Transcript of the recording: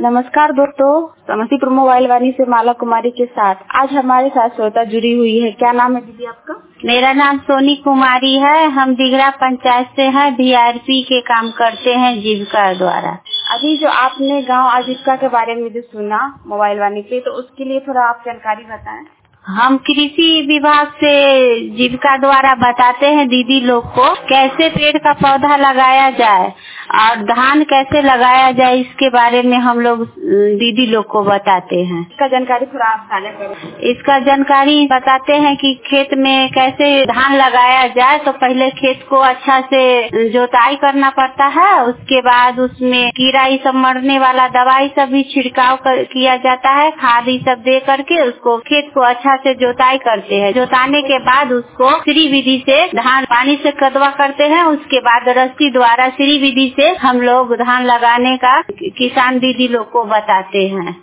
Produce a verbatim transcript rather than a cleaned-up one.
नमस्कार दोस्तों, समस्तीपुर मोबाइल वाणी से माला कुमारी के साथ आज हमारे साथ श्रोता जुड़ी हुई है। क्या नाम है दीदी आपका? मेरा नाम सोनी कुमारी है। हम दिघरा पंचायत से हैं। वीआरपी के काम करते हैं जीविका द्वारा। अभी जो आपने गांव आजीविका के बारे में जो सुना मोबाइल वाणी पे, तो उसके लिए थोड़ा आप जानकारी बताएं। हम कृषि विभाग से जीविका द्वारा बताते हैं दीदी लोग को कैसे पेड़ का पौधा लगाया जाए और धान कैसे लगाया जाए, इसके बारे में हम लोग दीदी लोग को बताते हैं। इसका जानकारी थोड़ा आप साझा करो। इसका जानकारी बताते हैं कि खेत में कैसे धान लगाया जाए। तो पहले खेत को अच्छा से जोताई करना पड़ता है, उसके बाद उसमें कीड़ा ये सब मरने वाला दवाई सब भी छिड़काव कर, किया जाता है। खाद ये सब दे करके उसको खेत को अच्छा से जोताई करते हैं। जोताने के बाद उसको श्री विधि से धान पानी से कदवा करते हैं। उसके बाद रस्सी द्वारा श्री विधि से हम लोग धान लगाने का किसान दीदी लोग को बताते हैं।